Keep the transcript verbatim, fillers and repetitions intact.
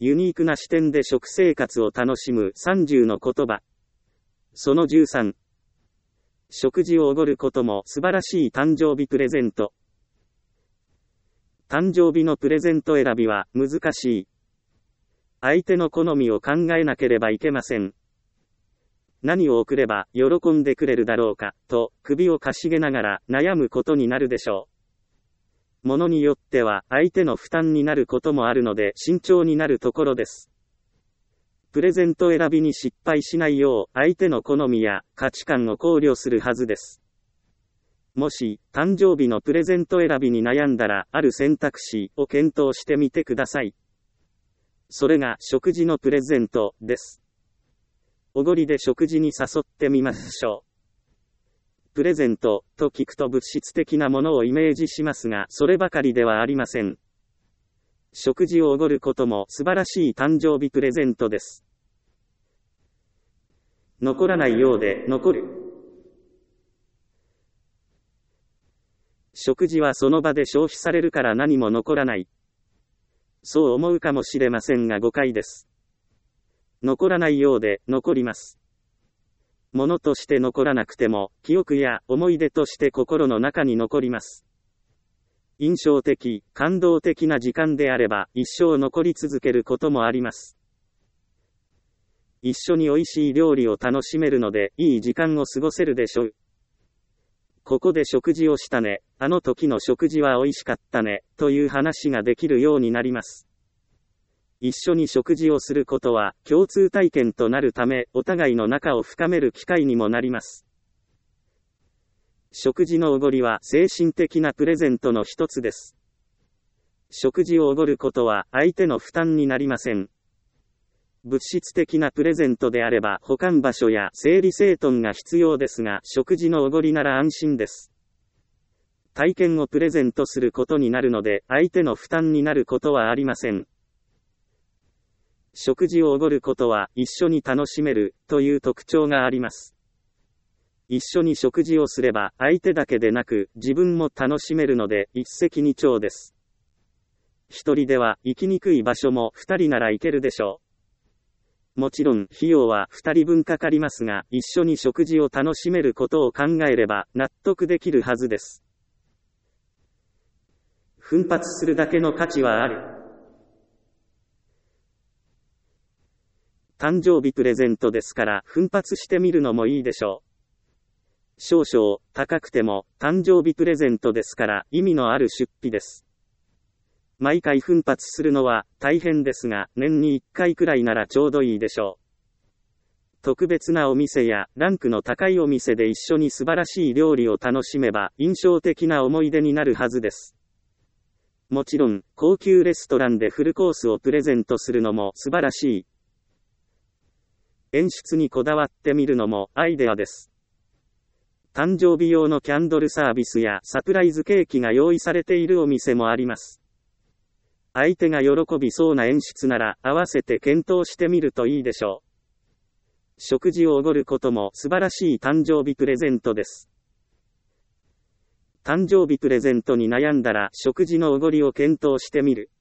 ユニークな視点で食生活を楽しむさんじゅうの言葉。そのじゅうさん。食事をおごることも素晴らしい誕生日プレゼント。誕生日のプレゼント選びは難しい。相手の好みを考えなければいけません。何を贈れば喜んでくれるだろうか、と首をかしげながら悩むことになるでしょう。ものによっては相手の負担になることもあるので慎重になるところです。プレゼント選びに失敗しないよう相手の好みや価値観を考慮するはずです。もし、誕生日のプレゼント選びに悩んだら、ある選択肢を検討してみてください。それが、食事のプレゼントです。おごりで食事に誘ってみましょう。プレゼントと聞くと物質的なものをイメージしますが、そればかりではありません。食事をおごることも素晴らしい誕生日プレゼントです。残らないようで残る。食事はその場で消費されるから何も残らない。そう思うかもしれませんが誤解です。残らないようで残ります。物として残らなくても、記憶や思い出として心の中に残ります。印象的、感動的な時間であれば、一生残り続けることもあります。一緒に美味しい料理を楽しめるので、いい時間を過ごせるでしょう。ここで食事をしたね、あの時の食事は美味しかったね、という話ができるようになります。一緒に食事をすることは共通体験となるため、お互いの仲を深める機会にもなります。食事のおごりは精神的なプレゼントの一つです。食事をおごることは相手の負担になりません。物質的なプレゼントであれば保管場所や整理整頓が必要ですが、食事のおごりなら安心です。体験をプレゼントすることになるので、相手の負担になることはありません。食事をおごることは一緒に楽しめるという特徴があります。一緒に食事をすれば相手だけでなく自分も楽しめるので一石二鳥です。一人では行きにくい場所も二人なら行けるでしょう。もちろん費用は二人分かかりますが、一緒に食事を楽しめることを考えれば納得できるはずです。奮発するだけの価値はある。誕生日プレゼントですから奮発してみるのもいいでしょう。少々高くても誕生日プレゼントですから意味のある出費です。毎回奮発するのは大変ですが、年にいっかいくらいならちょうどいいでしょう。特別なお店やランクの高いお店で一緒に素晴らしい料理を楽しめば印象的な思い出になるはずです。もちろん、高級レストランでフルコースをプレゼントするのも素晴らしい。演出にこだわってみるのもアイデアです。誕生日用のキャンドルサービスやサプライズケーキが用意されているお店もあります。相手が喜びそうな演出なら合わせて検討してみるといいでしょう。食事をおごることも素晴らしい誕生日プレゼントです。誕生日プレゼントに悩んだら食事のおごりを検討してみる。